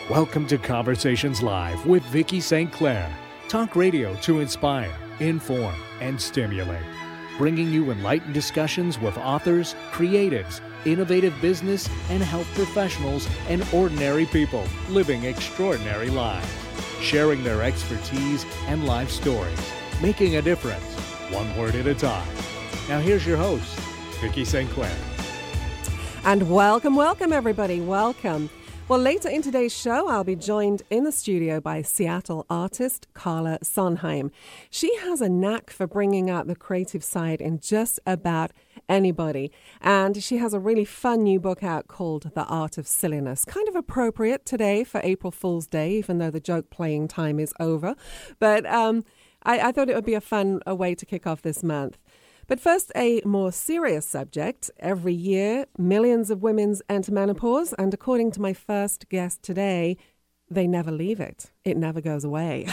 Welcome to Conversations Live with Vicki St. Clair. Talk radio to inspire, inform, and stimulate. Bringing you enlightened discussions with authors, creatives, innovative business and health professionals, and ordinary people living extraordinary lives. Sharing their expertise and life stories. Making a difference, one word at a time. Now here's your host, Vicki St. Clair. And welcome everybody, welcome. Well, later in today's show, I'll be joined in the studio by Seattle artist Carla Sondheim. She has a knack for bringing out the creative side in just about anybody. And she has a really fun new book out called The Art of Silliness. Kind of appropriate today for April Fool's Day, even though the joke playing time is over. But I thought it would be a fun way to kick off this month. But first, a more serious subject. Every year, millions of women enter menopause, and according to my first guest today, they never leave it. It never goes away.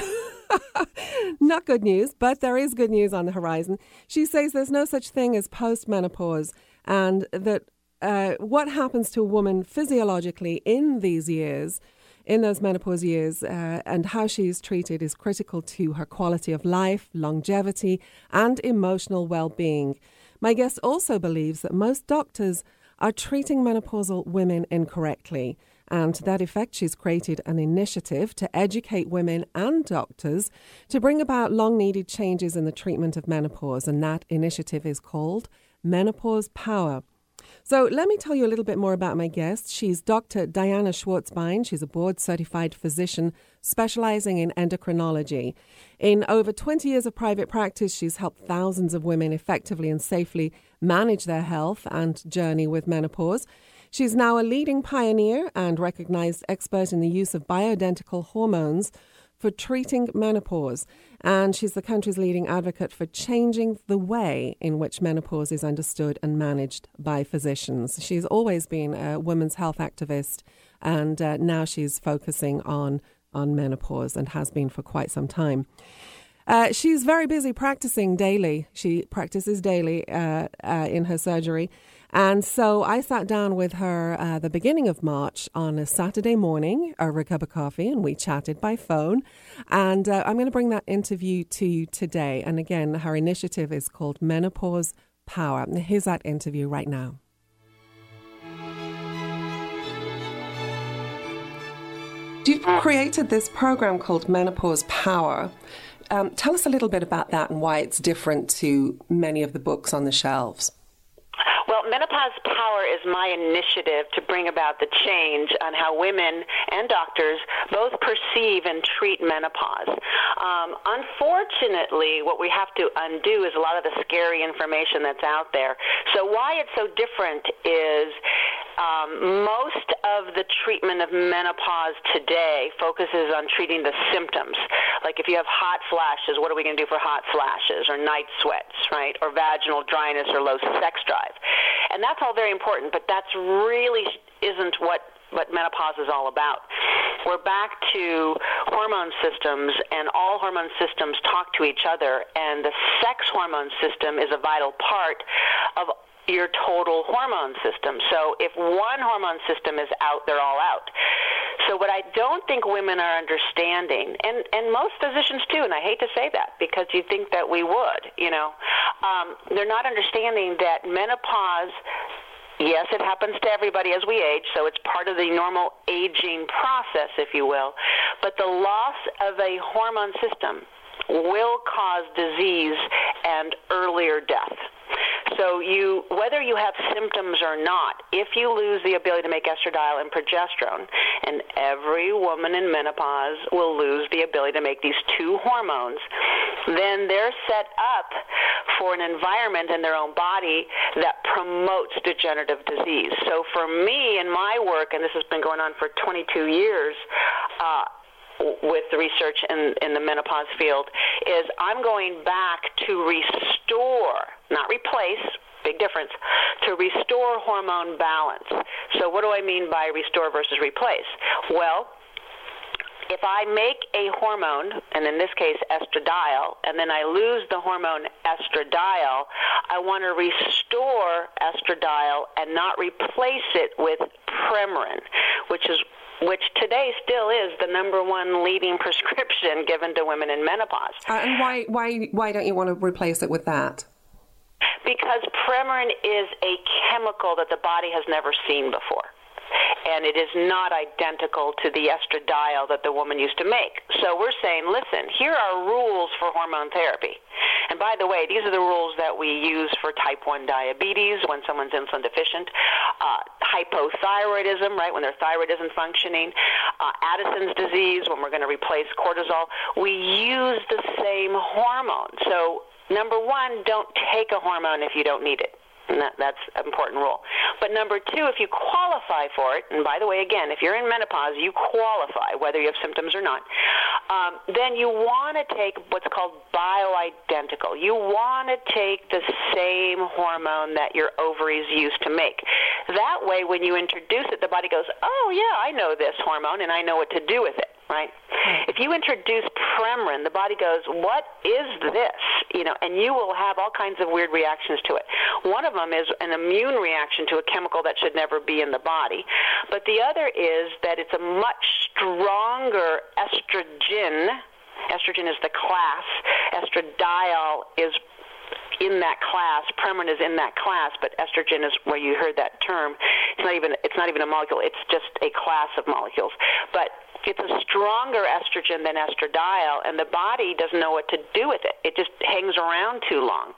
Not good news, but there is good news on the horizon. She says there's no such thing as post-menopause, and that what happens to a woman physiologically in these years, in those menopause years, and how she is treated is critical to her quality of life, longevity, and emotional well-being. My guest also believes that most doctors are treating menopausal women incorrectly, and to that effect, she's created an initiative to educate women and doctors to bring about long-needed changes in the treatment of menopause, and that initiative is called Menopause Power. So let me tell you a little bit more about my guest. She's Dr. Diana Schwartzbein. She's a board-certified physician specializing in endocrinology. In over 20 years of private practice, she's helped thousands of women effectively and safely manage their health and journey with menopause. She's now a leading pioneer and recognized expert in the use of bioidentical hormones for treating menopause, and she's the country's leading advocate for changing the way in which menopause is understood and managed by physicians. She's always been a women's health activist, and now she's focusing on menopause and has been for quite some time. She's very busy practicing daily. She practices daily in her surgery. And so I sat down with her the beginning of March on a Saturday morning over a cup of coffee, and we chatted by phone. And I'm going to bring that interview to you today. And again, her initiative is called Menopause Power. And here's that interview right now. You've created this program called Menopause Power. Tell us a little bit about that and why it's different to many of the books on the shelves. Well, Menopause Power is my initiative to bring about the change on how women and doctors both perceive and treat menopause. Unfortunately, what we have to undo is a lot of the scary information that's out there. So why it's so different is most of the treatment of menopause today focuses on treating the symptoms. Like if you have hot flashes, what are we going to do for hot flashes, or night sweats, right, or vaginal dryness or low sex drive? And that's all very important, but that's really isn't what menopause is all about. We're back to hormone systems, and all hormone systems talk to each other, and the sex hormone system is a vital part of your total hormone system. So if one hormone system is out, they're all out. So what I don't think women are understanding, and most physicians too, and I hate to say that because you think that we would, they're not understanding that menopause, yes, it happens to everybody as we age, so it's part of the normal aging process, if you will, but the loss of a hormone system will cause disease and earlier death. So whether you have symptoms or not, if you lose the ability to make estradiol and progesterone, and every woman in menopause will lose the ability to make these two hormones, then they're set up for an environment in their own body that promotes degenerative disease. So for me in my work, and this has been going on for 22 years, with the research in the menopause field, is I'm going back to restore, not replace, big difference, to restore hormone balance. So what do I mean by restore versus replace? Well, if I make a hormone, and in this case estradiol, and then I lose the hormone estradiol, I want to restore estradiol and not replace it with Premarin, which today still is the number one leading prescription given to women in menopause. And why don't you want to replace it with that? Because Premarin is a chemical that the body has never seen before. And it is not identical to the estradiol that the woman used to make. So we're saying, listen, here are rules for hormone therapy. And by the way, these are the rules that we use for type 1 diabetes when someone's insulin deficient, hypothyroidism, right, when their thyroid isn't functioning, Addison's disease, when we're going to replace cortisol. We use the same hormone. So number one, don't take a hormone if you don't need it. And that's an important rule. But number two, if you qualify for it, and by the way, again, if you're in menopause, you qualify, whether you have symptoms or not, then you want to take what's called bioidentical. You want to take the same hormone that your ovaries used to make. That way, when you introduce it, the body goes, oh, yeah, I know this hormone, and I know what to do with it. Right? If you introduce Premarin, the body goes, what is this? And you will have all kinds of weird reactions to it. One of them is an immune reaction to a chemical that should never be in the body. But the other is that it's a much stronger estrogen. Estrogen is the class. Estradiol is in that class. Premarin is in that class, but estrogen is where you heard that term. It's not even a molecule. It's just a class of molecules. But it's a stronger estrogen than estradiol, and the body doesn't know what to do with it. It just hangs around too long.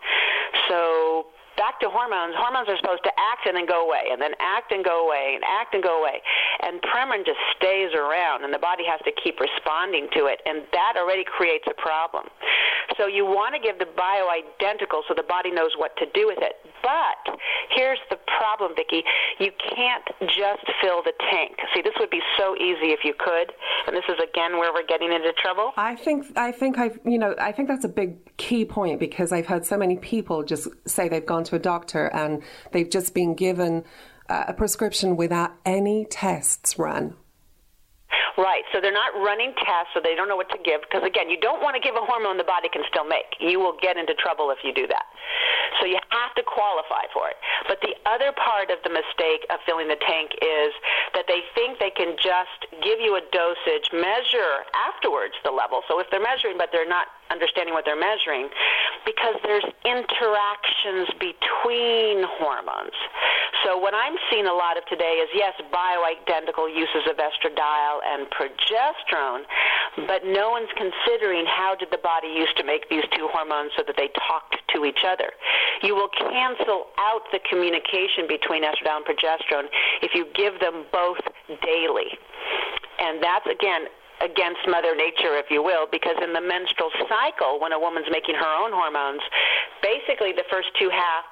So back to hormones. Hormones are supposed to act and then go away, and then act and go away, and act and go away. And Premarin just stays around, and the body has to keep responding to it, and that already creates a problem. So you want to give the bioidentical so the body knows what to do with it. But here's the problem, Vicki. You can't just fill the tank. See, this would be so easy if you could, and this is, again, where we're getting into trouble. I think that's a big key point, because I've heard so many people just say they've gone to a doctor and they've just been given a prescription without any tests run. Right, so they're not running tests, so they don't know what to give, because, again, you don't want to give a hormone the body can still make. You will get into trouble if you do that. So you have to qualify for it. But the other part of the mistake of filling the tank is that they think they can just give you a dosage, measure afterwards the level. So if they're measuring but they're not understanding what they're measuring, because there's interactions between hormones. So what I'm seeing a lot of today is, yes, bioidentical uses of estradiol and progesterone, but no one's considering how did the body used to make these two hormones so that they talked to each other. You will cancel out the communication between estradiol and progesterone if you give them both daily. And that's, again, against Mother Nature, if you will, because in the menstrual cycle, when a woman's making her own hormones, basically the first 2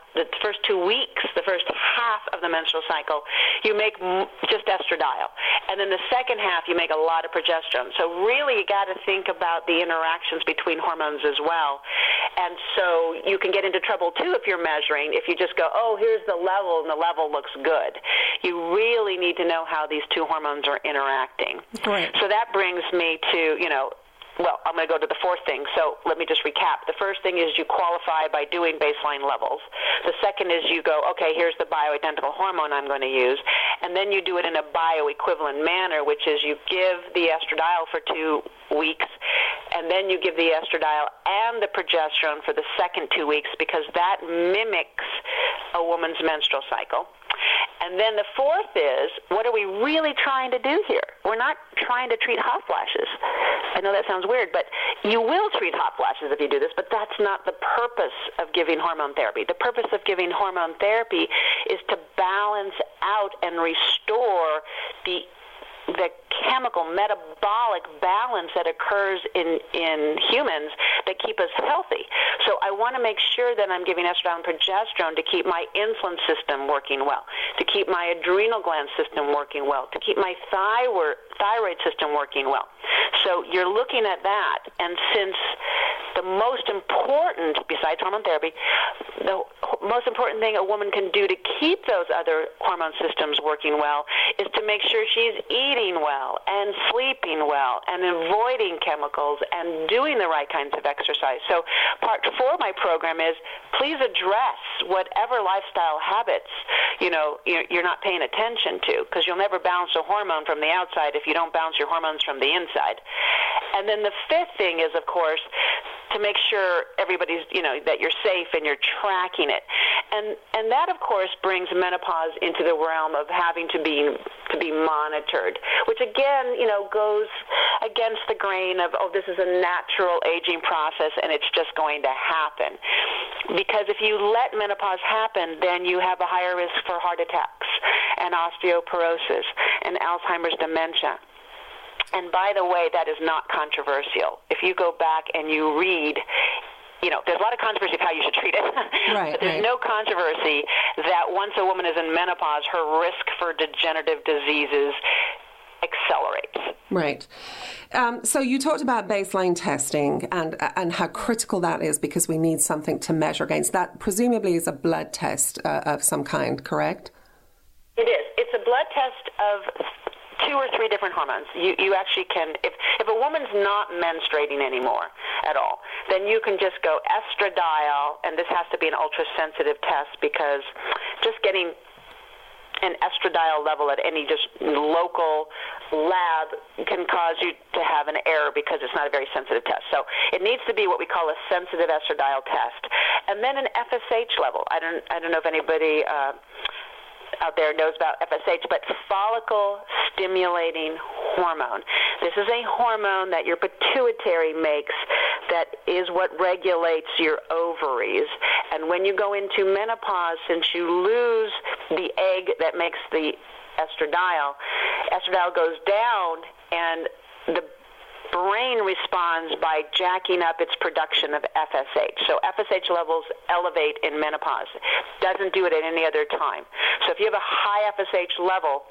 weeks, the first half of the menstrual cycle, you make just estradiol. And then the second half, you make a lot of progesterone. So really, you got to think about the interactions between hormones as well. And so you can get into trouble, too, if you're measuring. If you just go, oh, here's the level, and the level looks good. You really need to know how these two hormones are interacting. Right. So that brings me to, well, I'm going to go to the fourth thing. So let me just recap. The first thing is you qualify by doing baseline levels. The second is you go, okay, here's the bioidentical hormone I'm going to use. And then you do it in a bioequivalent manner, which is you give the estradiol for 2 weeks, and then you give the estradiol and the progesterone for the second 2 weeks, because that mimics a woman's menstrual cycle. And then the fourth is, what are we really trying to do here? We're not trying to treat hot flashes. I know that sounds weird, but you will treat hot flashes if you do this, but that's not the purpose of giving hormone therapy. The purpose of giving hormone therapy is to balance out and restore the chemical metabolic balance that occurs in humans that keep us healthy. So I want to make sure that I'm giving estradiol and progesterone to keep my insulin system working well, to keep my adrenal gland system working well, to keep my thyroid system working well. So you're looking at that, and since the most important, besides hormone therapy, the most important thing a woman can do to keep those other hormone systems working well is to make sure she's eating well and sleeping well and avoiding chemicals and doing the right kinds of exercise. So part 4 of my program is please address whatever lifestyle habits, you're not paying attention to, because you'll never balance a hormone from the outside if you don't balance your hormones from the inside. And then the 5th thing is, of course, to make sure everybody's, that you're safe and you're tracking it. And that, of course, brings menopause into the realm of having to be monitored, which, again, goes against the grain of, this is a natural aging process and it's just going to happen. Because if you let menopause happen, then you have a higher risk for heart attacks and osteoporosis and Alzheimer's dementia. And by the way, that is not controversial. If you go back and you read, there's a lot of controversy of how you should treat it. Right, but there's no controversy that once a woman is in menopause, her risk for degenerative diseases accelerates. Right. So you talked about baseline testing and how critical that is because we need something to measure against. That presumably is a blood test of some kind, correct? It is. It's a blood test of 2 or 3 different hormones. You actually can, if a woman's not menstruating anymore at all, then you can just go estradiol, and this has to be an ultra-sensitive test because just getting an estradiol level at any just local lab can cause you to have an error because it's not a very sensitive test. So it needs to be what we call a sensitive estradiol test. And then an FSH level. I don't know if anybody out there knows about FSH, but follicle stimulating hormone. This is a hormone that your pituitary makes that is what regulates your ovaries. And when you go into menopause, since you lose the egg that makes the estradiol goes down and the brain responds by jacking up its production of FSH. So FSH levels elevate in menopause. Doesn't do it at any other time. So if you have a high FSH level,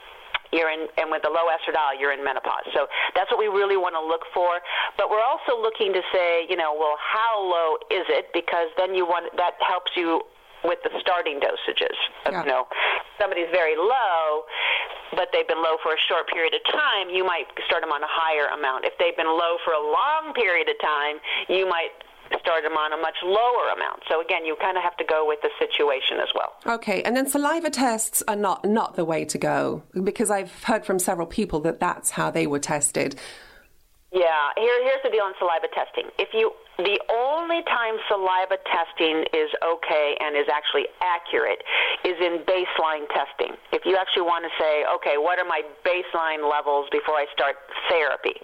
and with a low estradiol, you're in menopause. So that's what we really want to look for. But we're also looking to say, well, how low is it? Because then that helps you with the starting dosages. Yeah. Somebody's very low, but they've been low for a short period of time, you might start them on a higher amount. If they've been low for a long period of time, you might start them on a much lower amount. So again, you kind of have to go with the situation as well. Okay, and then saliva tests are not the way to go, because I've heard from several people that that's how they were tested. Yeah, here's the deal on saliva testing. The only time saliva testing is okay and is actually accurate is in baseline testing. If you actually want to say, okay, what are my baseline levels before I start therapy?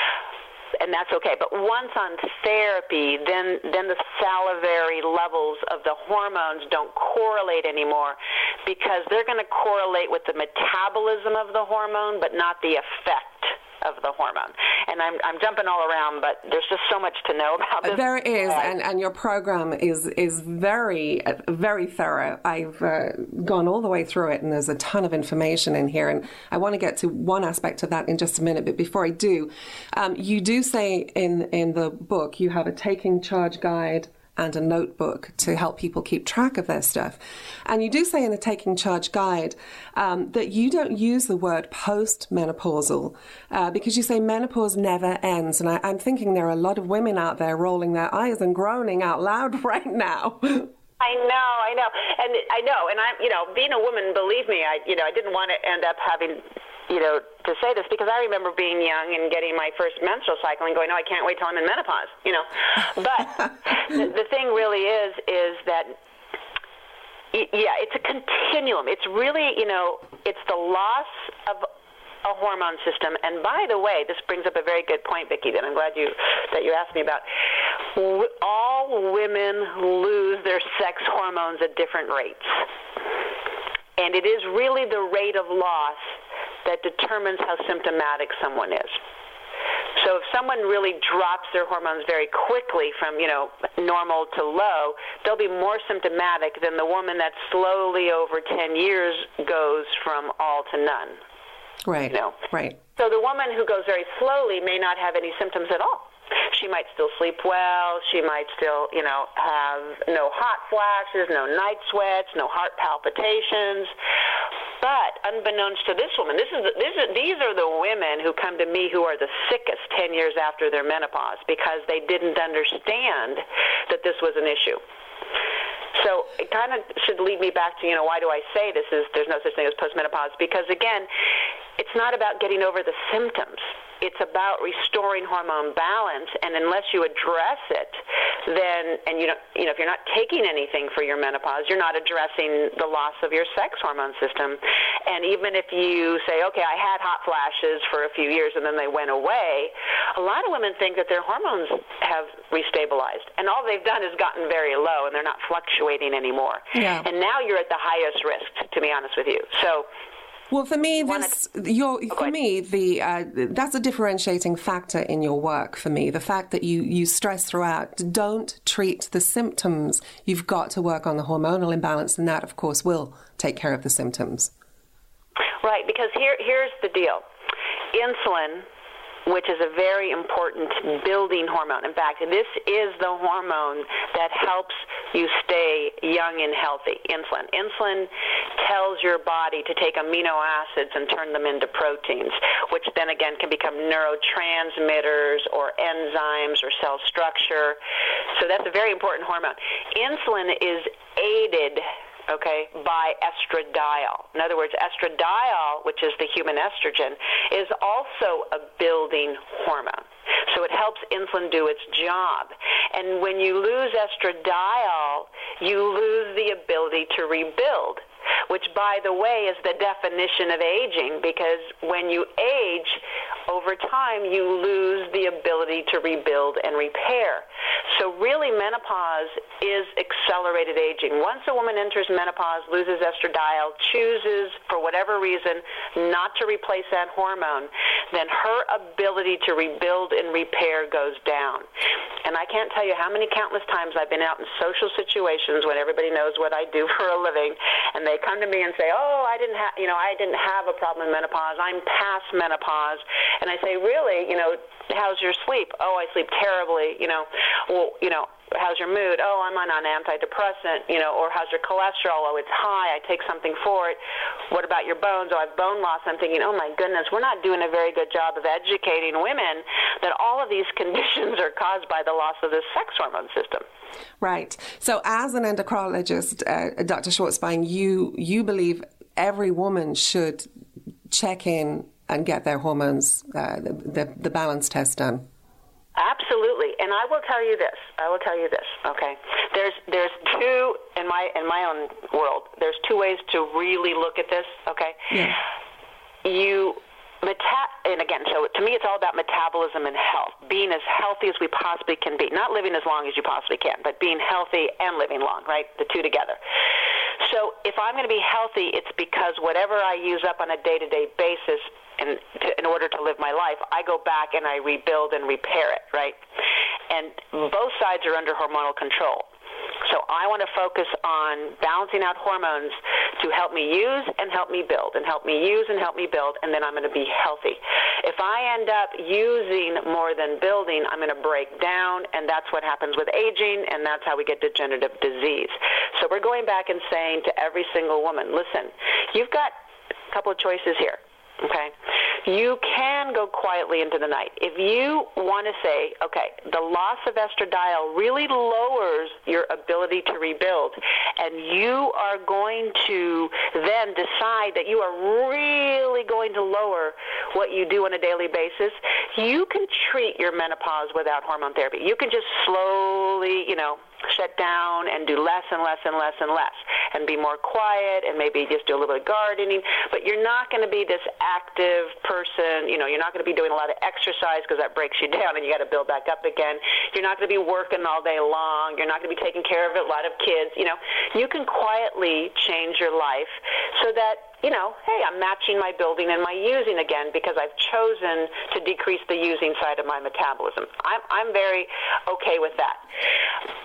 And that's okay. But once on therapy, then the salivary levels of the hormones don't correlate anymore because they're going to correlate with the metabolism of the hormone, but not the effect of the hormone. And I'm jumping all around, but there's just so much to know about this. There is, and your program is very, very thorough. I've gone all the way through it, and there's a ton of information in here, and I want to get to one aspect of that in just a minute, but before I do, you do say in the book you have a taking charge guide and a notebook to help people keep track of their stuff. And you do say in the Taking Charge Guide that you don't use the word post-menopausal because you say menopause never ends. And I'm thinking there are a lot of women out there rolling their eyes and groaning out loud right now. I know. And I know. And I'm, being a woman, believe me, I didn't want to end up having, to say this because I remember being young and getting my first menstrual cycle and going, I can't wait till I'm in menopause, But the thing really is that, it's a continuum. It's really, it's the loss of a hormone system. And by the way, this brings up a very good point, Vicki, that I'm glad that you asked me about. All women lose their sex hormones at different rates. And it is really the rate of loss that determines how symptomatic someone is. So if someone really drops their hormones very quickly from, normal to low, they'll be more symptomatic than the woman that slowly over 10 years goes from all to none. Right, right. So the woman who goes very slowly may not have any symptoms at all. She might still sleep well. She might still, have no hot flashes, no night sweats, no heart palpitations. But unbeknownst to this woman, these are the women who come to me who are the sickest 10 years after their menopause because they didn't understand that this was an issue. So it kind of should lead me back to, why do I say there's no such thing as postmenopause? Because, again, it's not about getting over the symptoms. It's about restoring hormone balance, and unless you address it, then, and if you're not taking anything for your menopause, you're not addressing the loss of your sex hormone system. And even if you say, okay, I had hot flashes for a few years and then they went away, a lot of women think that their hormones have restabilized, and all they've done is gotten very low, and they're not fluctuating anymore. Yeah. And now you're at the highest risk, to be honest with you. So. Well, for me, that's a differentiating factor in your work for me. The fact that you stress throughout, don't treat the symptoms. You've got to work on the hormonal imbalance, and that, of course, will take care of the symptoms. Right, because here's the deal. Insulin, which is a very important building hormone. In fact, this is the hormone that helps you stay young and healthy, insulin. Insulin tells your body to take amino acids and turn them into proteins, which then again can become neurotransmitters or enzymes or cell structure. So that's a very important hormone. Insulin is aided by estradiol. In other words, estradiol, which is the human estrogen, is also a building hormone. So it helps insulin do its job. And when you lose estradiol, you lose the ability to rebuild, which, by the way, is the definition of aging, because when you age, over time, you lose the ability to rebuild and repair. So really, menopause is accelerated aging. Once a woman enters menopause, loses estradiol, chooses, for whatever reason, not to replace that hormone, then her ability to rebuild and repair goes down. And I can't tell you how many countless times I've been out in social situations when everybody knows what I do for a living, and they come to me and say, "Oh, I didn't have a problem in menopause. I'm past menopause." And I say, "Really? How's your sleep?" "Oh, I sleep terribly." Well, how's your mood? "Oh, I'm on an antidepressant." Or how's your cholesterol? "Oh, it's high. I take something for it." "What about your bones?" "Oh, I have bone loss." I'm thinking, oh my goodness, we're not doing a very good job of educating women that all of these conditions are caused by the loss of the sex hormone system. Right. So as an endocrinologist, Dr. Schwartzbein, you believe every woman should check in and get their hormones, the balance test done. Absolutely, and I will tell you this. Okay, there's two in my own world. There's two ways to really look at this. Okay, yeah. And again, so to me, it's all about metabolism and health, being as healthy as we possibly can be, not living as long as you possibly can, but being healthy and living long, right? The two together. So if I'm going to be healthy, it's because whatever I use up on a day-to-day basis in order to live my life, I go back and I rebuild and repair it, right? And both sides are under hormonal control. So I want to focus on balancing out hormones to help me use and help me build, and help me use and help me build, and then I'm going to be healthy. If I end up using more than building, I'm going to break down, and that's what happens with aging, and that's how we get degenerative disease. So we're going back and saying to every single woman, listen, you've got a couple of choices here. Okay, you can go quietly into the night. If you want to say, okay, the loss of estradiol really lowers your ability to rebuild, and you are going to then decide that you are really going to lower what you do on a daily basis, you can treat your menopause without hormone therapy. You can just slowly, shut down and do less and less and less and less, and be more quiet, and maybe just do a little bit of gardening. But you're not going to be this active person. You're not going to be doing a lot of exercise because that breaks you down and you got to build back up again. You're not going to be working all day long. You're not going to be taking care of a lot of kids. You can quietly change your life so that, hey, I'm matching my building and my using again because I've chosen to decrease the using side of my metabolism. I'm very okay with that.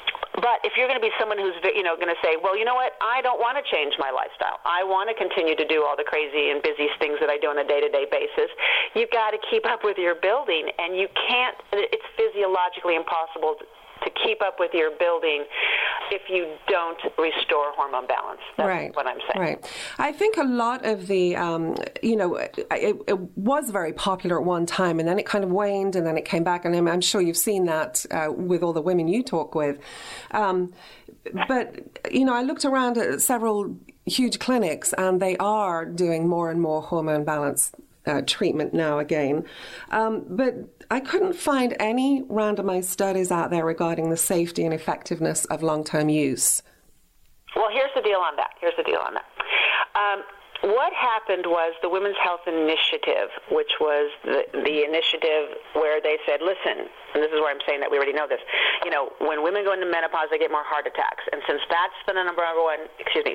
But if you're going to be someone who's, going to say, well, you know what, I don't want to change my lifestyle. I want to continue to do all the crazy and busy things that I do on a day-to-day basis. You've got to keep up with your building, and you can't, it's physiologically impossible to keep up with your building if you don't restore hormone balance. That's what I'm saying. Right. I think a lot of the, it was very popular at one time, and then it kind of waned, and then it came back, and I'm sure you've seen that with all the women you talk with. But, I looked around at several huge clinics, and they are doing more and more hormone balance treatment now again. But I couldn't find any randomized studies out there regarding the safety and effectiveness of long-term use. Well, here's the deal on that. What happened was the Women's Health Initiative, which was the initiative where they said, listen, and this is where I'm saying that we already know this, when women go into menopause, they get more heart attacks. And since that's the number one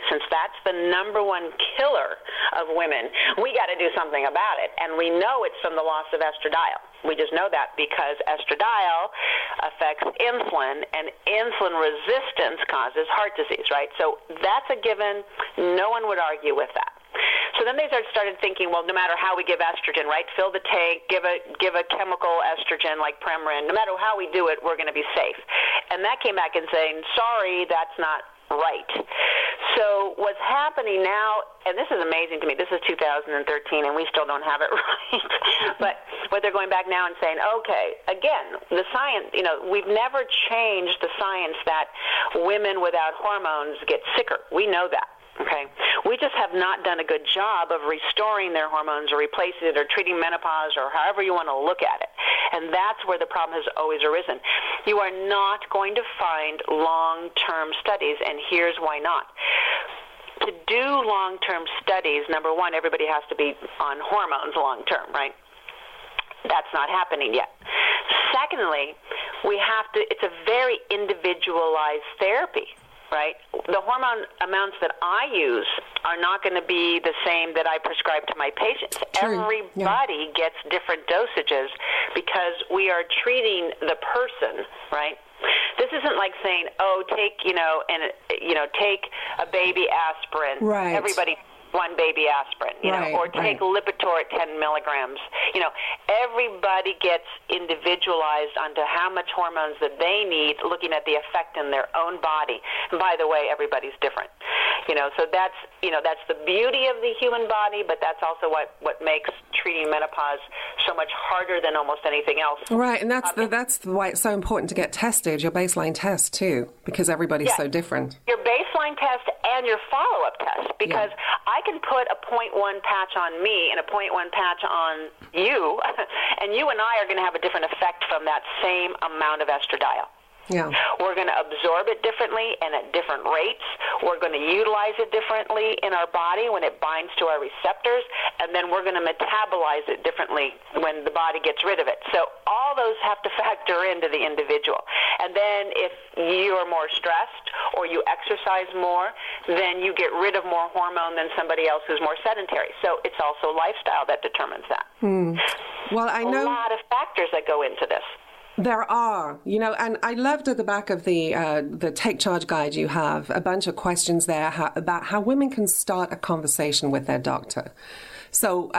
killer of women, we got to do something about it. And we know it's from the loss of estradiol. We just know that because estradiol affects insulin, and insulin resistance causes heart disease, right? So that's a given. No one would argue with that. So then they started thinking, well, no matter how we give estrogen, right, fill the tank, give a chemical estrogen like Premarin, no matter how we do it, we're going to be safe. And that came back and saying, sorry, that's not right. So what's happening now, and this is amazing to me, this is 2013 and we still don't have it right, but what they're going back now and saying, okay, again, the science, we've never changed the science that women without hormones get sicker. We know that. Okay, we just have not done a good job of restoring their hormones or replacing it or treating menopause or however you want to look at it. And that's where the problem has always arisen. You are not going to find long-term studies, and here's why not. To do long-term studies, number one, everybody has to be on hormones long-term, right? That's not happening yet. Secondly, it's a very individualized therapy. Right? The hormone amounts that I use are not going to be the same that I prescribe to my patients. True. Everybody gets different dosages because we are treating the person, right? This isn't like saying, take a baby aspirin. Right. Everybody one baby aspirin, or take Lipitor at 10 milligrams. Everybody gets individualized onto how much hormones that they need, looking at the effect in their own body. And by the way, everybody's different. So that's the beauty of the human body, but that's also what makes treating menopause so much harder than almost anything else. Right, and that's why it's so important to get tested, your baseline test too, because everybody's so different. Your baseline test and your follow-up test, because I can put a 0.1 patch on me and a 0.1 patch on you, and you and I are going to have a different effect from that same amount of estradiol. Yeah. We're going to absorb it differently and at different rates. We're going to utilize it differently in our body when it binds to our receptors, and then we're going to metabolize it differently when the body gets rid of it. So all those have to factor into the individual. And then if you are more stressed or you exercise more, then you get rid of more hormone than somebody else who's more sedentary. So it's also lifestyle that determines that. Well, I know a lot of factors that go into this. There are, and I loved at the back of the Take Charge guide you have a bunch of questions there about how women can start a conversation with their doctor. So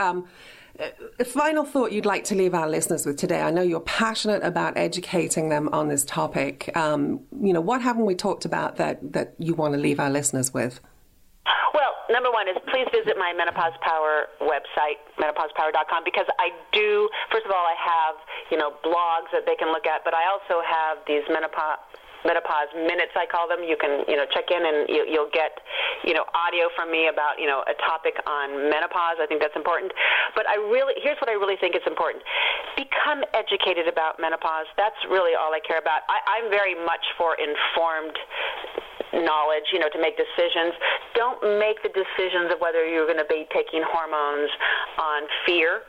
a final thought you'd like to leave our listeners with today. I know you're passionate about educating them on this topic. What haven't we talked about that you want to leave our listeners with? Well, number one is please visit my Menopause Power website, menopausepower.com, because I do, first of all, I have, blogs that they can look at, but I also have these menopause minutes, I call them. You can, check in and you'll get, audio from me about, a topic on menopause. I think that's important. But here's what I really think is important. Become educated about menopause. That's really all I care about. I'm very much for informed knowledge, to make decisions. Don't make the decisions of whether you're going to be taking hormones on fear.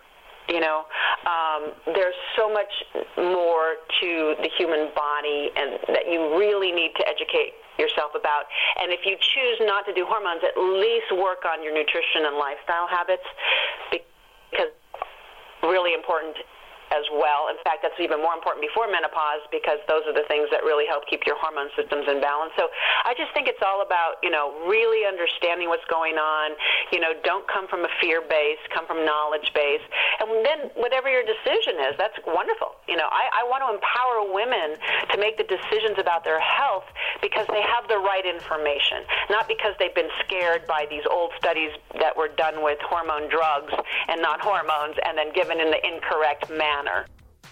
There's so much more to the human body and that you really need to educate yourself about. And if you choose not to do hormones, at least work on your nutrition and lifestyle habits, because really important as well. In fact, that's even more important before menopause because those are the things that really help keep your hormone systems in balance. So I just think it's all about, really understanding what's going on. Don't come from a fear base, come from knowledge base. And then whatever your decision is, that's wonderful. I want to empower women to make the decisions about their health because they have the right information, not because they've been scared by these old studies that were done with hormone drugs and not hormones and then given in the incorrect manner.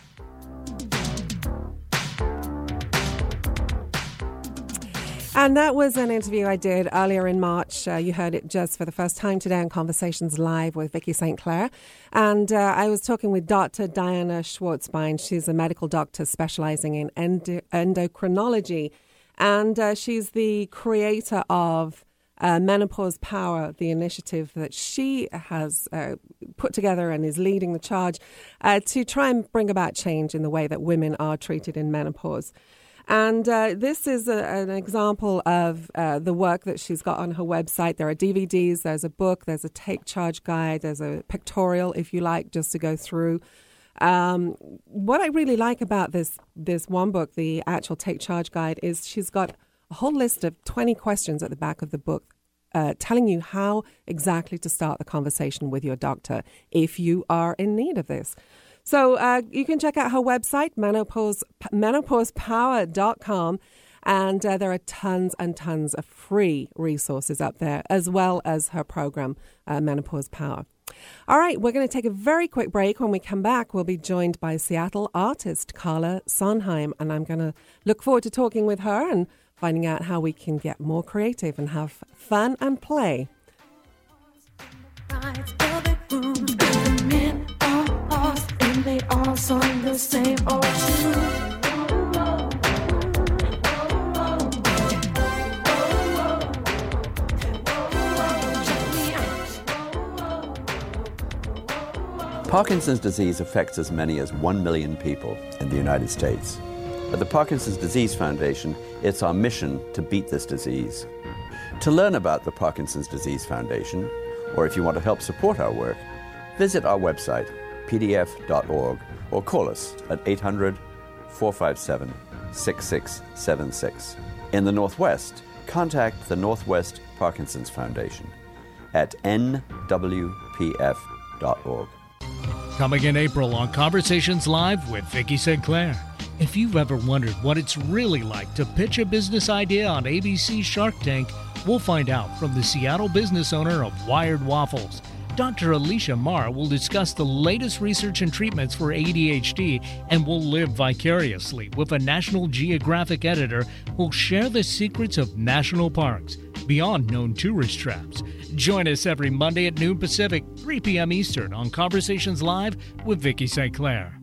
And that was an interview I did earlier in March. You heard it just for the first time today on Conversations Live with Vicki St. Clair. And I was talking with Dr. Diana Schwartzbein. She's a medical doctor specializing in endocrinology. And she's the creator of Menopause Power, the initiative that she has put together and is leading the charge to try and bring about change in the way that women are treated in menopause. And this is an example of the work that she's got on her website. There are DVDs, there's a book, there's a take charge guide, there's a pictorial, if you like, just to go through. What I really like about this one book, the actual take charge guide, is she's got a whole list of 20 questions at the back of the book telling you how exactly to start the conversation with your doctor if you are in need of this. So you can check out her website, menopausepower.com, and there are tons and tons of free resources up there, as well as her program, Menopause Power. All right, we're going to take a very quick break. When we come back, we'll be joined by Seattle artist Carla Sondheim, and I'm going to look forward to talking with her and finding out how we can get more creative and have fun and play. They all sung the same old tune. Parkinson's disease affects as many as 1 million people in the United States. At the Parkinson's Disease Foundation, it's our mission to beat this disease. To learn about the Parkinson's Disease Foundation, or if you want to help support our work, visit our website, pdf.org, or call us at 800-457-6676. In the Northwest, contact the Northwest Parkinson's Foundation at nwpf.org. Coming in April on Conversations Live with Vicki St. Clair. If you've ever wondered what it's really like to pitch a business idea on ABC's Shark Tank, we'll find out from the Seattle business owner of Wired Waffles. Dr. Alicia Marr will discuss the latest research and treatments for ADHD, and will live vicariously with a National Geographic editor who'll share the secrets of national parks beyond known tourist traps. Join us every Monday at noon Pacific, 3 p.m. Eastern on Conversations Live with Vicki St. Clair.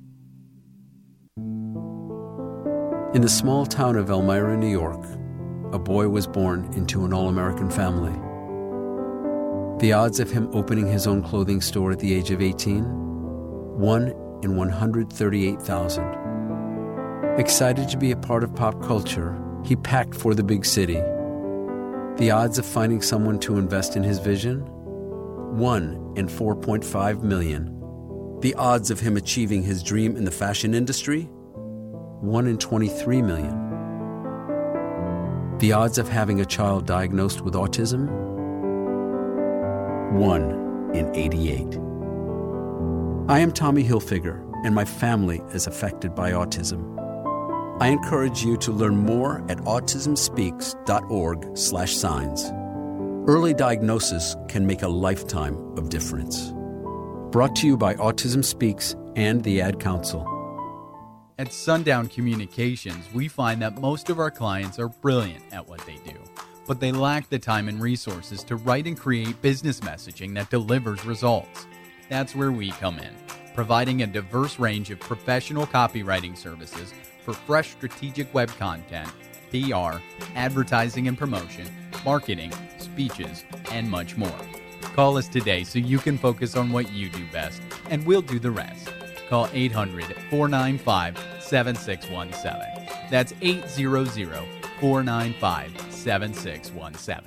In the small town of Elmira, New York, a boy was born into an all-American family. The odds of him opening his own clothing store at the age of 18? 1 in 138,000. Excited to be a part of pop culture, he packed for the big city. The odds of finding someone to invest in his vision? 1 in 4.5 million. The odds of him achieving his dream in the fashion industry? 1 in 23 million. The odds of having a child diagnosed with autism? 1 in 88. I am Tommy Hilfiger, and my family is affected by autism. I encourage you to learn more at autismspeaks.org/signs. Early diagnosis can make a lifetime of difference. Brought to you by Autism Speaks and the Ad Council. At Sundown Communications, we find that most of our clients are brilliant at what they do, but they lack the time and resources to write and create business messaging that delivers results. That's where we come in, providing a diverse range of professional copywriting services for fresh strategic web content, PR, advertising and promotion, marketing, speeches, and much more. Call us today so you can focus on what you do best, and we'll do the rest. Call 800-495-7617. That's 800-495-7617.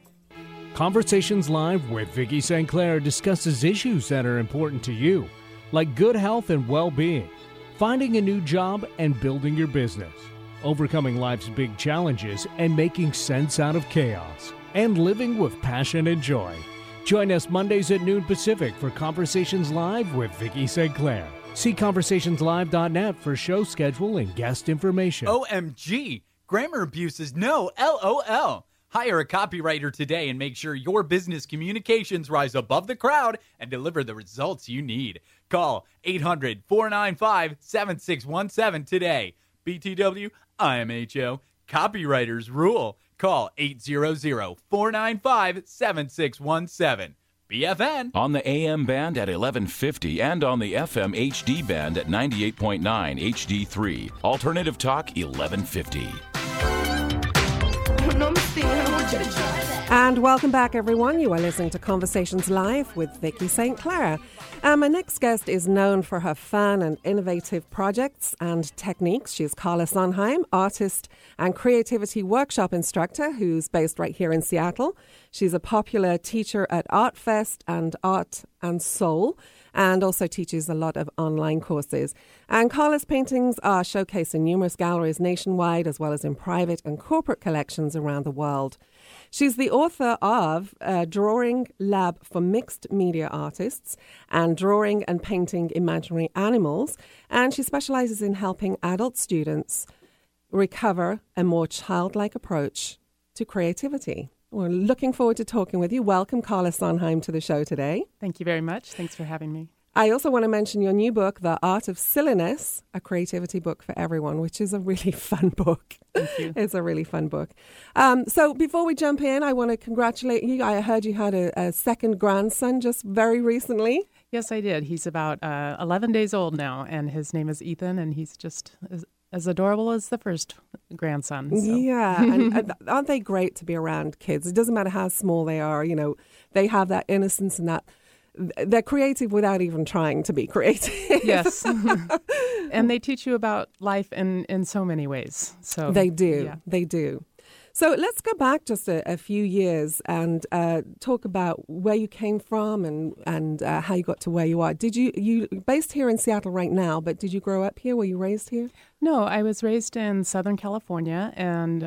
Conversations Live with Vicki St. Clair discusses issues that are important to you. like good health and well-being, finding a new job and building your business, overcoming life's big challenges and making sense out of chaos, and living with passion and joy. Join us Mondays at noon Pacific for Conversations Live with Vicki St. Clair. See conversationslive.net for show schedule and guest information. OMG! Grammar abuse is no LOL. Hire a copywriter today and make sure your business communications rise above the crowd and deliver the results you need. Call 800-495-7617 today. BTW, IMHO, copywriters rule. Call 800-495-7617. BFN. On the AM band at 1150 and on the FM HD band at 98.9 HD3. Alternative Talk 1150. And welcome back, everyone. You are listening to Conversations Live with Vicki St. Clair. My next guest is known for her fun and innovative projects and techniques. She's Carla Sondheim, artist and creativity workshop instructor who's based right here in Seattle. She's a popular teacher at Art Fest and Art and Soul, and also teaches a lot of online courses. And Carla's paintings are showcased in numerous galleries nationwide, as well as in private and corporate collections around the world. She's the author of Drawing Lab for Mixed Media Artists and Drawing and Painting Imaginary Animals, and she specializes in helping adult students recover a more childlike approach to creativity. We're looking forward to talking with you. Welcome, Carla Sondheim, to the show today. Thank you very much. Thanks for having me. I also want to mention your new book, The Art of Silliness, a creativity book for everyone, which is a really fun book. Thank you. It's a really fun book. So before we jump in, I want to congratulate you. I heard you had a second grandson just very recently. Yes, I did. He's about 11 days old now, and his name is Ethan, and he's just as adorable as the first grandson. So. Yeah, and aren't they great to be around kids? It doesn't matter how small they are, you know, they have that innocence and that they're creative without even trying to be creative. Yes. And they teach you about life in so many ways. So they do. Yeah. They do. So let's go back just a few years and talk about where you came from and how you got to where you are. Did you based here in Seattle right now, but did you grow up here? Were you raised here? No, I was raised in Southern California and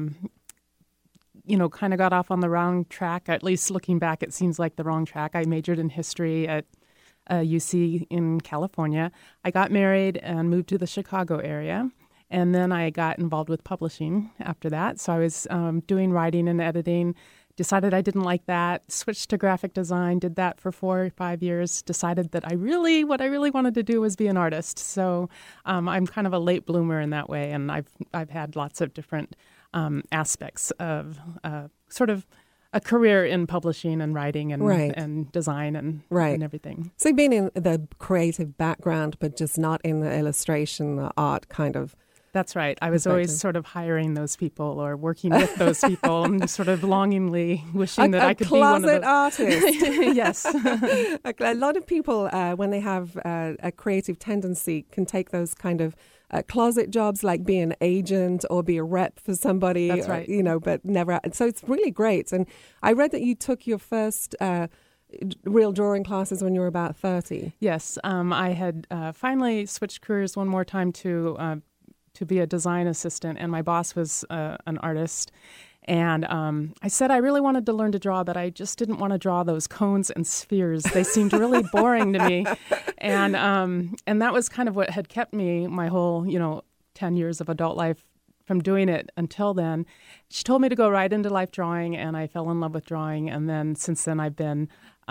kind of got off on the wrong track. At least looking back, it seems like the wrong track. I majored in history at UC in California. I got married and moved to the Chicago area. And then I got involved with publishing after that. So I was doing writing and editing, decided I didn't like that, switched to graphic design, did that for 4 or 5 years, decided that what I really wanted to do was be an artist. So I'm kind of a late bloomer in that way. And I've had lots of different aspects of sort of a career in publishing and writing and and design and everything. So you've been in the creative background, but just not in the illustration, the art kind of. That's right. I was always sort of hiring those people or working with those people and sort of longingly wishing that I could be one of the... artist. Yes. A lot of people, when they have a creative tendency, can take those kind of closet jobs like be an agent or be a rep for somebody. That's right. But never. So it's really great. And I read that you took your first real drawing classes when you were about 30. Yes. I had finally switched careers one more time to be a design assistant, and my boss was an artist. And I said I really wanted to learn to draw, but I just didn't want to draw those cones and spheres. They seemed really boring to me. And that was kind of what had kept me my whole, 10 years of adult life from doing it until then. She told me to go right into life drawing, and I fell in love with drawing. And then since then, I've been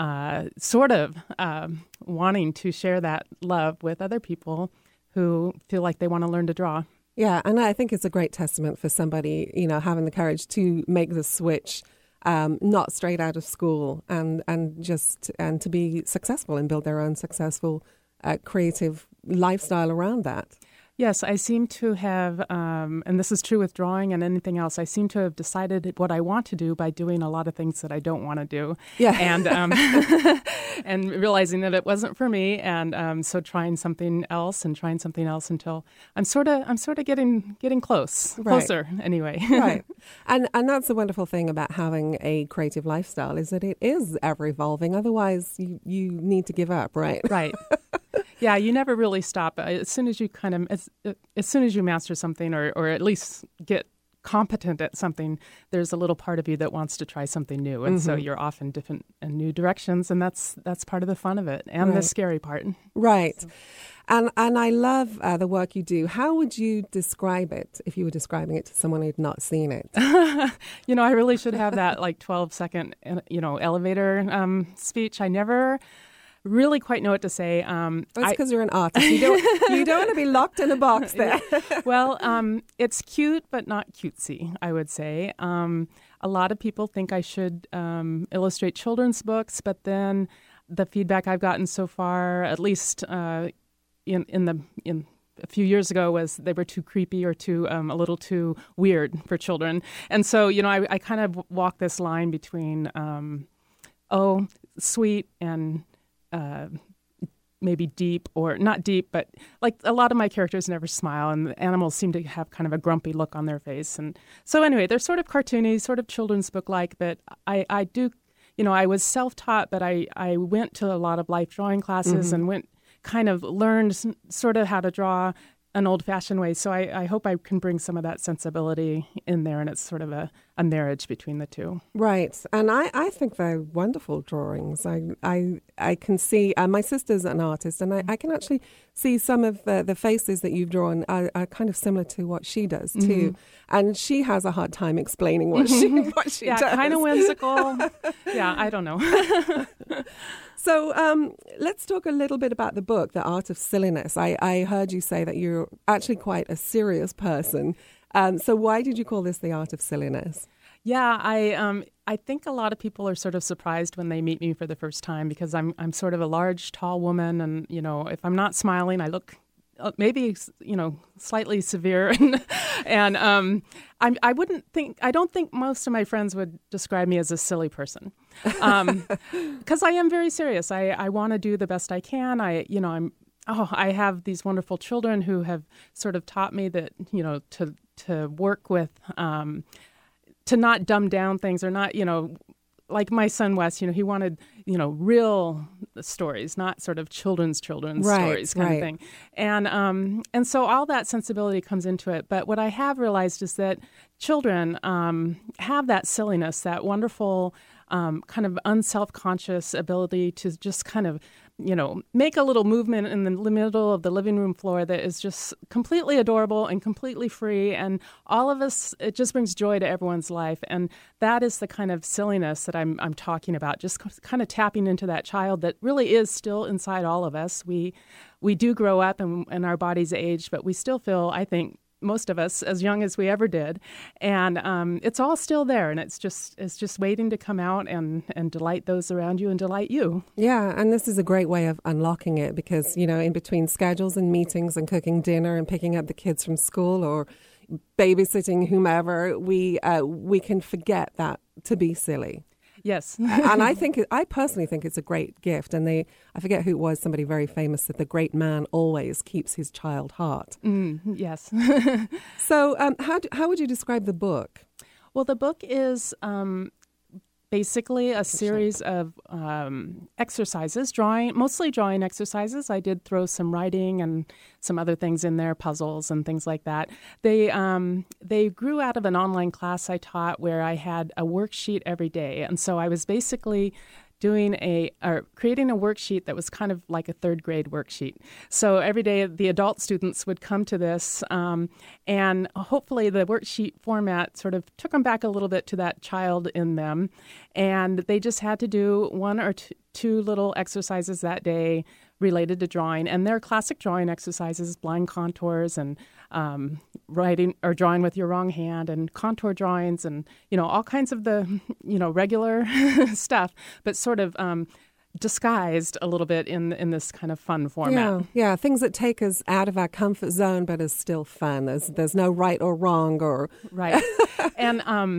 wanting to share that love with other people who feel like they want to learn to draw. Yeah, and I think it's a great testament for somebody, having the courage to make the switch, not straight out of school, and to be successful and build their own successful creative lifestyle around that. Yes, I seem to have, and this is true with drawing and anything else, I seem to have decided what I want to do by doing a lot of things that I don't want to do. Yeah. And and realizing that it wasn't for me, and so trying something else until I'm sort of getting closer anyway. Right. And that's the wonderful thing about having a creative lifestyle is that it is ever evolving. Otherwise, you need to give up, right? Right. Yeah, you never really stop. As soon as you as soon as you master something, or at least get competent at something, there's a little part of you that wants to try something new, and so you're off in different and new directions, and that's part of the fun of it and the scary part. Right. So. And I love the work you do. How would you describe it if you were describing it to someone who'd not seen it? I really should have that 12-second elevator speech. I never really quite know what to say. It's because you're an artist. You don't want to be locked in a box there. Well, it's cute, but not cutesy, I would say. A lot of people think I should illustrate children's books, but then the feedback I've gotten so far, at least in a few years ago, was they were too creepy or too a little too weird for children. And so, I kind of walk this line between sweet and maybe deep, or not deep, but like a lot of my characters never smile, and the animals seem to have kind of a grumpy look on their face. And so anyway, they're sort of cartoony, sort of children's book-like, but I do, I was self-taught, but I went to a lot of life drawing classes and learned sort of how to draw an old-fashioned way. So I hope I can bring some of that sensibility in there, and it's sort of a marriage between the two. Right. And I think they're wonderful drawings. I can see, my sister's an artist, and I can actually see some of the faces that you've drawn are kind of similar to what she does, too. And she has a hard time explaining what she does. Yeah, kind of whimsical. Yeah, I don't know. So let's talk a little bit about the book, The Art of Silliness. I heard you say that you're actually quite a serious person. So why did you call this The Art of Silliness? Yeah, I think a lot of people are sort of surprised when they meet me for the first time, because I'm sort of a large, tall woman, and if I'm not smiling, I look maybe slightly severe, and I don't think most of my friends would describe me as a silly person, because I am very serious. I want to do the best I can. I have these wonderful children who have sort of taught me that to work with, to not dumb down things, or not like my son Wes, he wanted, real stories, not sort of children's stories kind of thing. And so all that sensibility comes into it. But what I have realized is that children have that silliness, that wonderful kind of unself-conscious ability to just kind of, make a little movement in the middle of the living room floor that is just completely adorable and completely free. And all of us, it just brings joy to everyone's life. And that is the kind of silliness that I'm talking about, just kind of tapping into that child that really is still inside all of us. We do grow up and our bodies age, but we still feel, I think, most of us, as young as we ever did. And it's all still there, and it's just waiting to come out and delight those around you and delight you. Yeah, and this is a great way of unlocking it, because, in between schedules and meetings and cooking dinner and picking up the kids from school or babysitting whomever, we can forget that to be silly. Yes. And I personally think it's a great gift. And I forget who it was, somebody very famous said the great man always keeps his child heart. Yes. So how would you describe the book? Well, the book is basically a series of exercises, mostly drawing exercises. I did throw some writing and some other things in there, puzzles and things like that. They grew out of an online class I taught where I had a worksheet every day. And so I was basically creating a worksheet that was kind of like a third grade worksheet. So every day the adult students would come to this, and hopefully the worksheet format sort of took them back a little bit to that child in them. And they just had to do one or two little exercises that day related to drawing. And they're classic drawing exercises, blind contours and writing or drawing with your wrong hand and contour drawings and, all kinds of the, regular stuff, but sort of disguised a little bit in this kind of fun format. Yeah, things that take us out of our comfort zone but is still fun. There's no right or wrong or... Right. And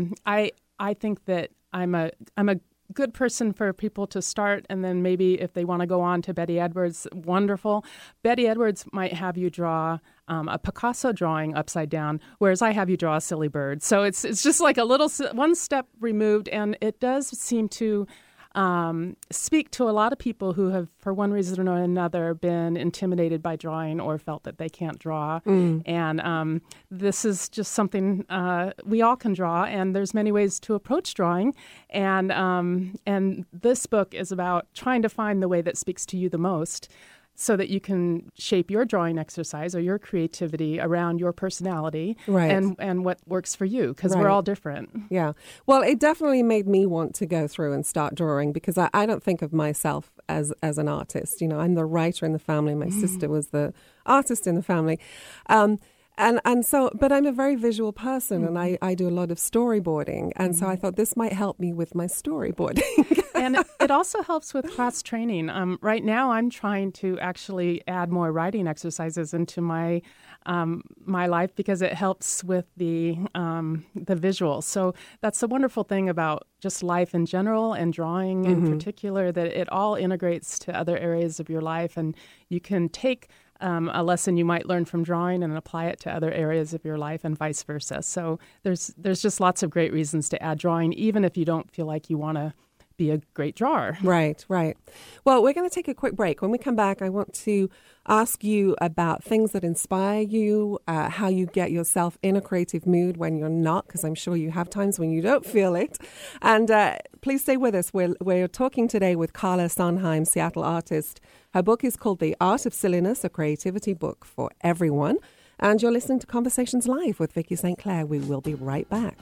I think that I'm a good person for people to start, and then maybe if they want to go on to Betty Edwards, wonderful. Betty Edwards might have you draw a Picasso drawing upside down, whereas I have you draw a silly bird. So it's just like a little one step removed, and it does seem to speak to a lot of people who have, for one reason or another, been intimidated by drawing or felt that they can't draw. And this is just something we all can draw, and there's many ways to approach drawing. And this book is about trying to find the way that speaks to you the most, so that you can shape your drawing exercise or your creativity around your personality and what works for you, because we're all different. Yeah. Well, it definitely made me want to go through and start drawing, because I don't think of myself as an artist. You know, I'm the writer in the family. My sister was the artist in the family. And so, but I'm a very visual person, and I do a lot of storyboarding. And so I thought this might help me with my storyboarding. And it also helps with cross training. Right now, I'm trying to actually add more writing exercises into my life, because it helps with the visuals. So that's the wonderful thing about just life in general and drawing in particular, that it all integrates to other areas of your life, and you can take a lesson you might learn from drawing and apply it to other areas of your life, and vice versa. So there's just lots of great reasons to add drawing, even if you don't feel like you want to be a great drawer. Right. Well, we're going to take a quick break. When we come back, I want to ask you about things that inspire you, how you get yourself in a creative mood when you're not, because I'm sure you have times when you don't feel it. And please stay with us. We're talking today with Carla Sonheim, Seattle artist. Her book is called The Art of Silliness, a creativity book for everyone. And you're listening to Conversations Live with Vicki St. Clair. We will be right back.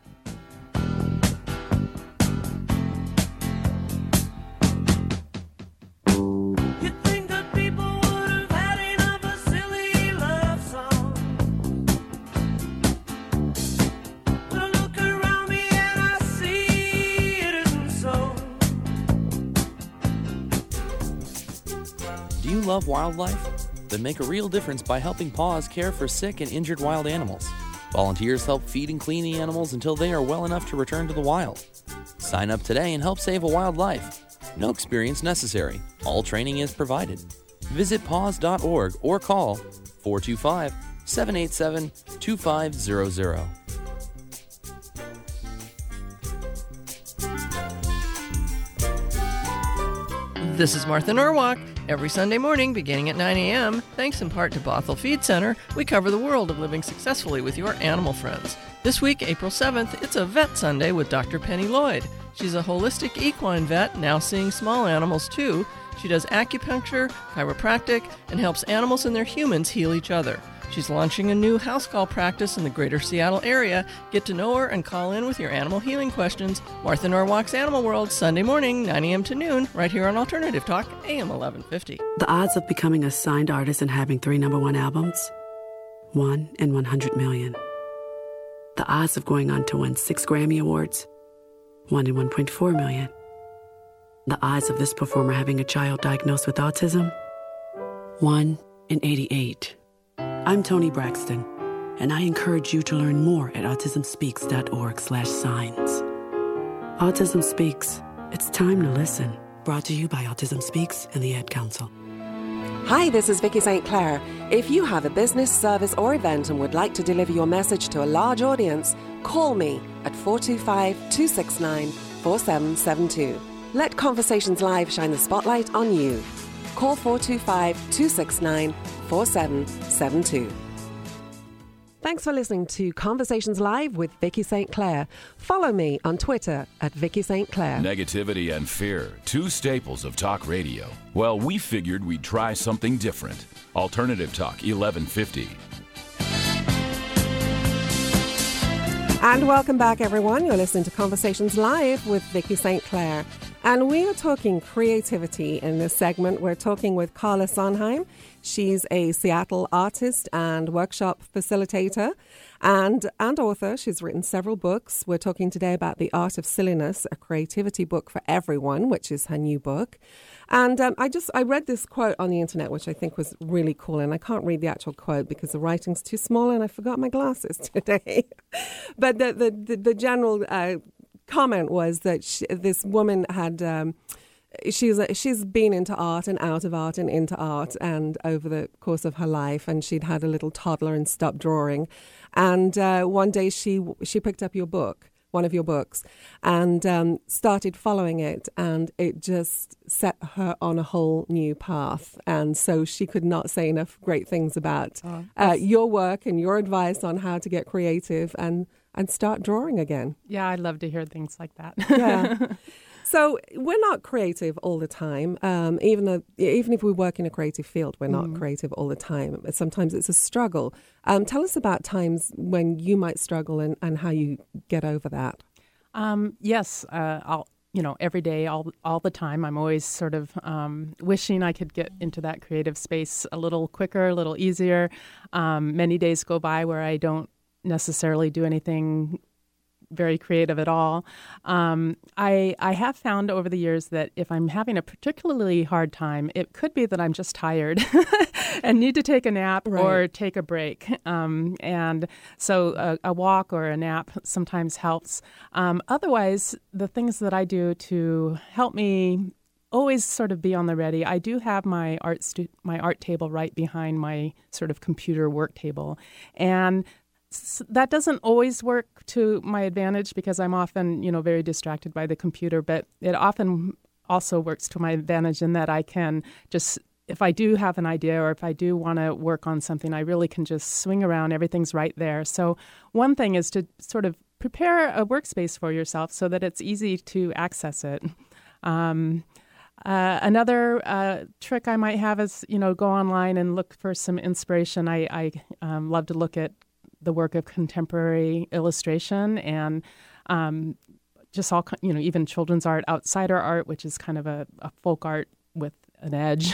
Do you love wildlife? Then make a real difference by helping PAWS care for sick and injured wild animals. Volunteers help feed and clean the animals until they are well enough to return to the wild. Sign up today and help save a wild life. No experience necessary. All training is provided. Visit paws.org or call 425-787-2500. This is Martha Norwalk. Every Sunday morning, beginning at 9 a.m., thanks in part to Bothell Feed Center, we cover the world of living successfully with your animal friends. This week, April 7th, it's a Vet Sunday with Dr. Penny Lloyd. She's a holistic equine vet, now seeing small animals too. She does acupuncture, chiropractic, and helps animals and their humans heal each other. She's launching a new house call practice in the greater Seattle area. Get to know her and call in with your animal healing questions. Martha Norwalk's Animal World, Sunday morning, 9 a.m. to noon, right here on Alternative Talk, AM 1150. The odds of becoming a signed artist and having 3 #1 albums? 1 in 100 million. The odds of going on to win 6 Grammy Awards? 1 in 1.4 million. The odds of this performer having a child diagnosed with autism? 1 in 88. I'm Toni Braxton, and I encourage you to learn more at autismspeaks.org/signs. Autism Speaks. It's time to listen. Brought to you by Autism Speaks and the Ad Council. Hi, this is Vicki St. Clair. If you have a business, service, or event and would like to deliver your message to a large audience, call me at 425-269-4772. Let Conversations Live shine the spotlight on you. Call 425-269-4772. Thanks for listening to Conversations Live with Vicki St. Clair. Follow me on Twitter at Vicki St. Clair. Negativity and fear, 2 staples of talk radio. Well, we figured we'd try something different. Alternative Talk 1150. And welcome back, everyone. You're listening to Conversations Live with Vicki St. Clair. And we are talking creativity in this segment. We're talking with Carla Sonheim. She's a Seattle artist and workshop facilitator and author. She's written several books. We're talking today about The Art of Silliness, a creativity book for everyone, which is her new book. And I read this quote on the internet, which I think was really cool. And I can't read the actual quote because the writing's too small and I forgot my glasses today. But the general comment was that this woman had she's been into art and out of art and into art and over the course of her life, and she'd had a little toddler and stopped drawing, and one day she picked up your book, one of your books, and started following it, and it just set her on a whole new path. And so she could not say enough great things about your work and your advice on how to get creative and start drawing again. Yeah, I love to hear things like that. Yeah. So we're not creative all the time. Even if we work in a creative field, we're not creative all the time. Sometimes it's a struggle. Tell us about times when you might struggle and how you get over that. Yes, every day, all the time, I'm always sort of wishing I could get into that creative space a little quicker, a little easier. Many days go by where I don't necessarily do anything very creative at all. I have found over the years that if I'm having a particularly hard time, it could be that I'm just tired and need to take a nap or take a break. And so a walk or a nap sometimes helps. Otherwise, the things that I do to help me always sort of be on the ready, I do have my art table right behind my sort of computer work table. And that doesn't always work to my advantage because I'm often, very distracted by the computer, but it often also works to my advantage in that I can just, if I do have an idea or if I do want to work on something, I really can just swing around. Everything's right there. So one thing is to sort of prepare a workspace for yourself so that it's easy to access it. Another trick I might have is, go online and look for some inspiration. I love to look at the work of contemporary illustration and just all, even children's art, outsider art, which is kind of a folk art with an edge.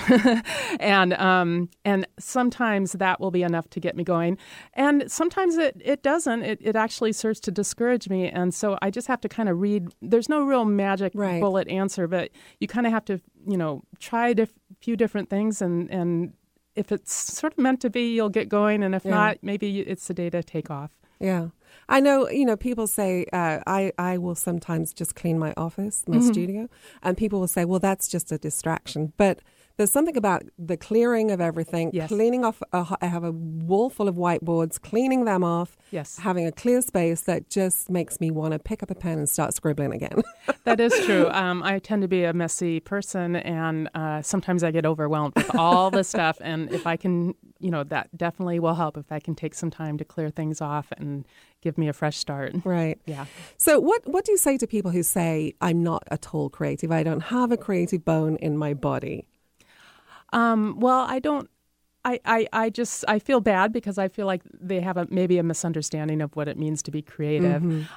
and sometimes that will be enough to get me going. And sometimes it doesn't. It actually serves to discourage me. And so I just have to kind of read. There's no real magic bullet answer, but you kind of have to, try a few different things and if it's sort of meant to be, you'll get going. And if not, maybe it's the day to take off. Yeah. I know, people say, I will sometimes just clean my office, my studio, and people will say, well, that's just a distraction. But there's something about the clearing of everything, cleaning off, I have a wall full of whiteboards, cleaning them off, having a clear space that just makes me want to pick up a pen and start scribbling again. That is true. I tend to be a messy person, and sometimes I get overwhelmed with all the stuff. And if I can, that definitely will help if I can take some time to clear things off and give me a fresh start. Right. Yeah. So what do you say to people who say, I'm not at all creative, I don't have a creative bone in my body? Well, I don't. I feel bad because I feel like they have maybe a misunderstanding of what it means to be creative.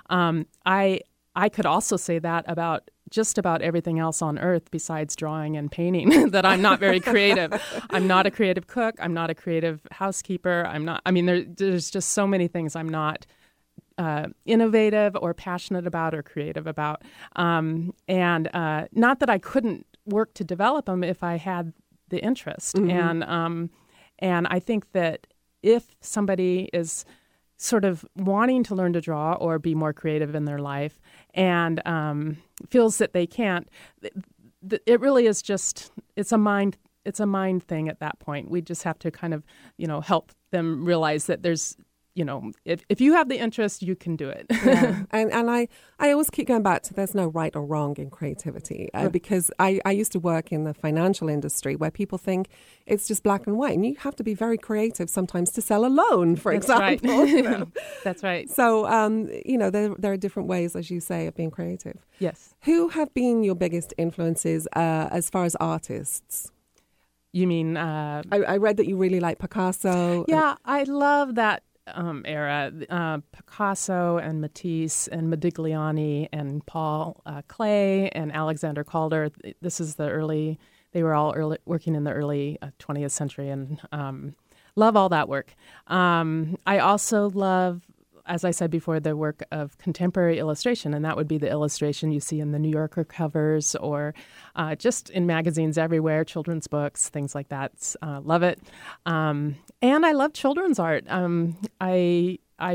I could also say that about just about everything else on earth besides drawing and painting, that I'm not very creative. I'm not a creative cook. I'm not a creative housekeeper. There's just so many things I'm not innovative or passionate about or creative about. And not that I couldn't work to develop them if I had the interest. And I think that if somebody is sort of wanting to learn to draw or be more creative in their life and feels that they can't, it really is just, it's a mind thing at that point. We just have to kind of, help them realize that there's, if you have the interest, you can do it. Yeah. And I always keep going back to there's no right or wrong in creativity because I used to work in the financial industry where people think it's just black and white. And you have to be very creative sometimes to sell a loan, for example. Right. That's right. So, there are different ways, as you say, of being creative. Yes. Who have been your biggest influences as far as artists? You mean... I read that you really like Picasso. Yeah, I love that era, Picasso and Matisse and Modigliani and Paul Klee and Alexander Calder. This is they were all working in the early 20th century and love all that work. I also love, as I said before, the work of contemporary illustration, and that would be the illustration you see in the New Yorker covers or just in magazines everywhere, children's books, things like that. Love it. And I love children's art. I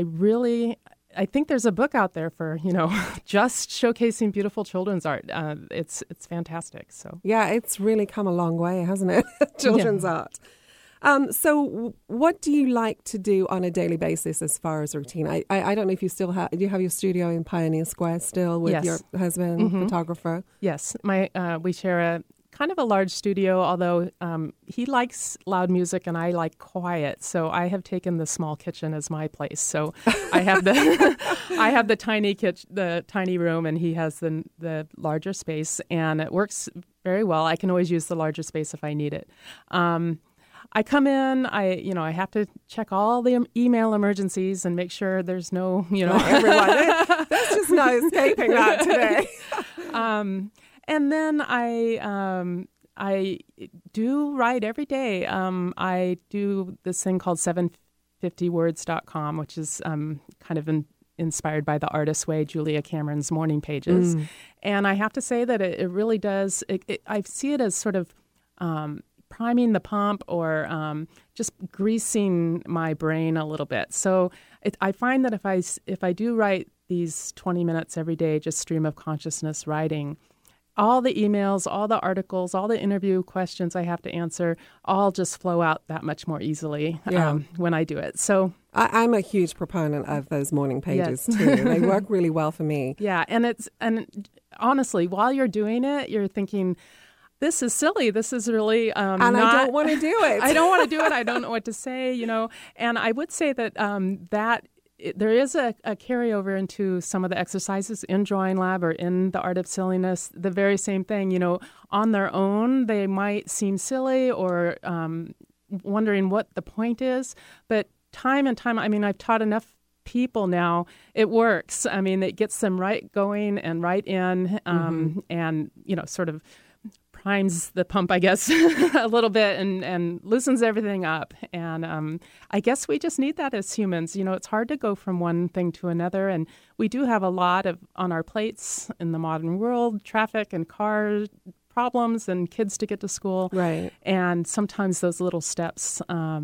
think there's a book out there for, just showcasing beautiful children's art. It's fantastic. So yeah, it's really come a long way, hasn't it? Children's art. So what do you like to do on a daily basis as far as routine? I don't know if you still have, do you have your studio in Pioneer Square still with your husband, photographer? Yes. We share a kind of a large studio, although he likes loud music and I like quiet. So I have taken the small kitchen as my place. So I have the tiny room, and he has the larger space, and it works very well. I can always use the larger space if I need it. I come in, I have to check all the email emergencies and make sure there's no, everyone. There's just no escaping that today. And then I do write every day. I do this thing called 750words.com, which is kind of inspired by The Artist's Way, Julia Cameron's morning pages. And I have to say that it really does. I see it as sort of priming the pump, or just greasing my brain a little bit. So I find that if I do write these 20 minutes every day, just stream of consciousness writing, all the emails, all the articles, all the interview questions I have to answer all just flow out that much more easily when I do it. So I'm a huge proponent of those morning pages too. They work really well for me. Yeah, and honestly, while you're doing it, you're thinking, this is silly. This is really and I don't want to do it. I don't want to do it. I don't know what to say, And I would say that there is a carryover into some of the exercises in Drawing Lab or in The Art of Silliness. The very same thing, on their own, they might seem silly or wondering what the point is. But time and time, I've taught enough people now, it works. It gets them right going and right in, and, sort of primes the pump, I guess, a little bit and loosens everything up. And I guess we just need that as humans. It's hard to go from one thing to another. And we do have a lot on our plates in the modern world, traffic and car problems and kids to get to school. Right. And sometimes those little steps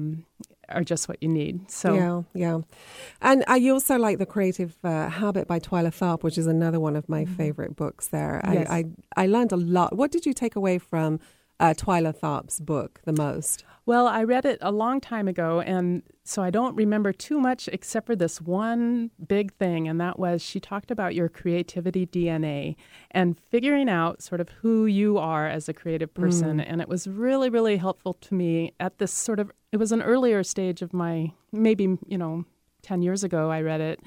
are just what you need. So yeah. And I also like The Creative Habit by Twyla Tharp, which is another one of my favorite books there. Yes. I learned a lot. What did you take away from Twyla Tharp's book the most? Well, I read it a long time ago, and so I don't remember too much except for this one big thing, and that was she talked about your creativity DNA and figuring out sort of who you are as a creative person. And it was really, really helpful to me at this sort of, it was an earlier stage of my, maybe, 10 years ago I read it,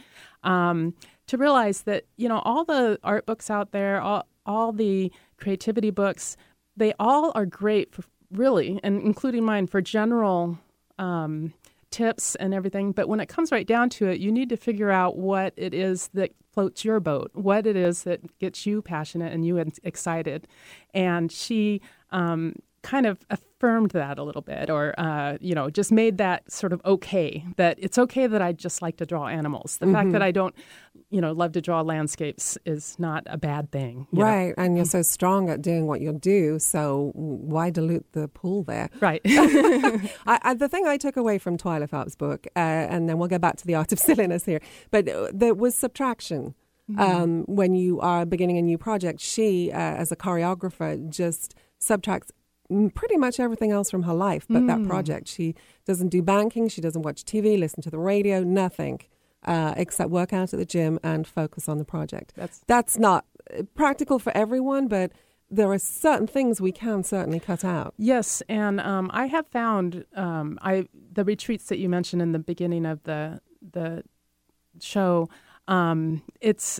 to realize that, all the art books out there, all the creativity books, they all are great for really, and including mine, for general tips and everything. But when it comes right down to it, you need to figure out what it is that floats your boat, what it is that gets you passionate and you excited. And she kind of affirmed that a little bit, or, just made that sort of okay, that it's okay that I just like to draw animals. The fact that I don't, love to draw landscapes is not a bad thing. Right. And you're so strong at doing what you do, so why dilute the pool there? Right. The thing I took away from Twyla Tharp's book, and then we'll go back to The Art of Silliness here, but there was subtraction. When you are beginning a new project, she, as a choreographer, just subtracts pretty much everything else from her life but that project. She doesn't do banking, she doesn't watch TV, listen to the radio, nothing except work out at the gym and focus on the project. That's not practical for everyone, but there are certain things we can certainly cut out. Yes, and I have found the retreats that you mentioned in the beginning of the show, it's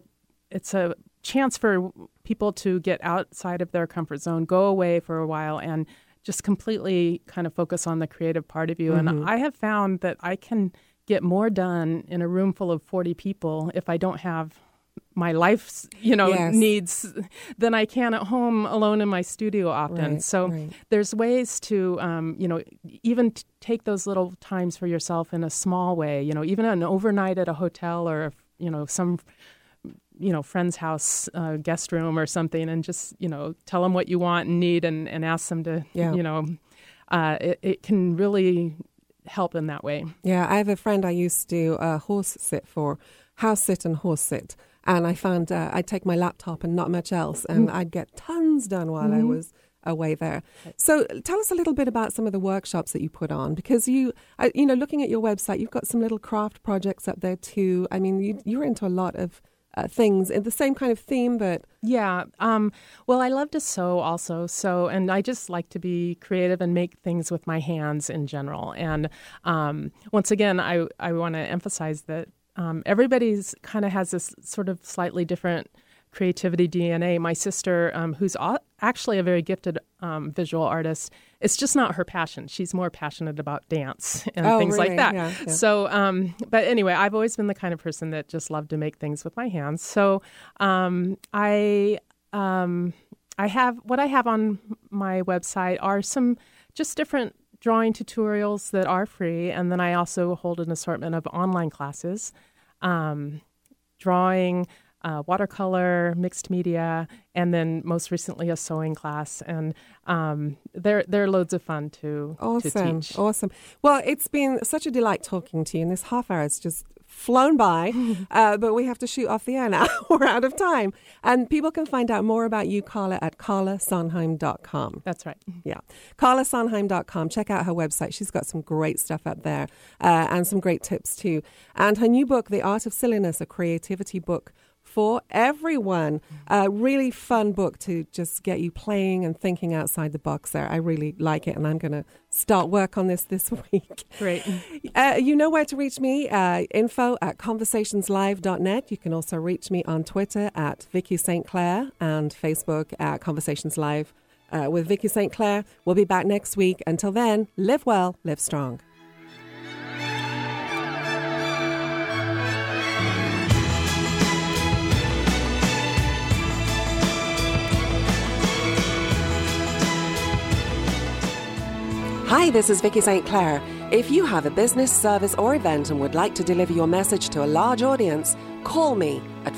a chance for people to get outside of their comfort zone, go away for a while, and just completely kind of focus on the creative part of you. And I have found that I can get more done in a room full of 40 people if I don't have my life's, needs than I can at home alone in my studio often. Right, so there's ways to, even take those little times for yourself in a small way, even an overnight at a hotel or, some friend's house, guest room or something, and just, tell them what you want and need and ask them to, it can really help in that way. Yeah, I have a friend I used to horse sit for, house sit and horse sit. And I found I'd take my laptop and not much else, and I'd get tons done while I was away there. So tell us a little bit about some of the workshops that you put on, because looking at your website, you've got some little craft projects up there too. I mean, you're into a lot of things in the same kind of theme, but... Yeah. Well, I love to sew also. And I just like to be creative and make things with my hands in general. And once again, I want to emphasize that everybody's kind of has this sort of slightly different creativity DNA. My sister, who's actually a very gifted visual artist, it's just not her passion. She's more passionate about dance and things really? like that. Yeah. So, but anyway, I've always been the kind of person that just loved to make things with my hands. So, I have what I have on my website are some just different drawing tutorials that are free, and then I also hold an assortment of online classes, drawing, watercolor, mixed media, and then most recently a sewing class. And they're loads of fun to teach. Awesome. Well, it's been such a delight talking to you, and this half hour has just flown by, but we have to shoot off the air now. We're out of time. And people can find out more about you, Carla, at carlasonheim.com. That's right. Yeah. carlasonheim.com. Check out her website. She's got some great stuff up there and some great tips too. And her new book, The Art of Silliness, a creativity book for everyone. A really fun book to just get you playing and thinking outside the box there. I really like it, and I'm going to start work on this week. Great. You know where to reach me, info@conversationslive.net. You can also reach me on Twitter at Vicky St. Clair and Facebook at Conversations Live with Vicky St. Clair. We'll be back next week. Until then, live well, live strong. Hi, this is Vicky St. Clair. If you have a business, service or event and would like to deliver your message to a large audience, call me at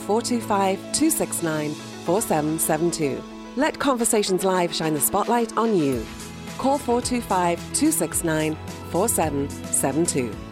425-269-4772. Let Conversations Live shine the spotlight on you. Call 425-269-4772.